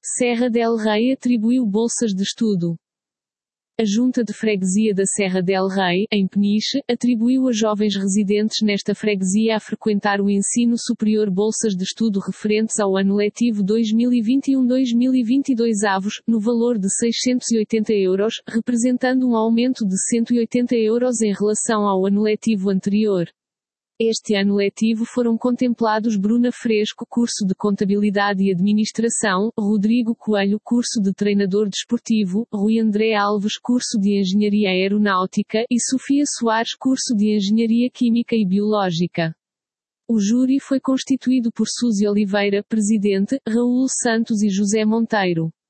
Serra del Rei atribuiu bolsas de estudo. A Junta de Freguesia da Serra del Rei, em Peniche, atribuiu a jovens residentes nesta freguesia a frequentar o ensino superior bolsas de estudo referentes ao ano letivo 2021-2022 avos, no valor de €680, representando um aumento de €180 em relação ao ano letivo anterior. Este ano letivo foram contemplados Bruna Fresco, curso de Contabilidade e Administração, Rodrigo Coelho, curso de Treinador desportivo, Rui André Alves, curso de Engenharia Aeronáutica, e Sofia Soares, curso de Engenharia Química e Biológica. O júri foi constituído por Suzy Oliveira, presidente, Raul Santos e José Monteiro.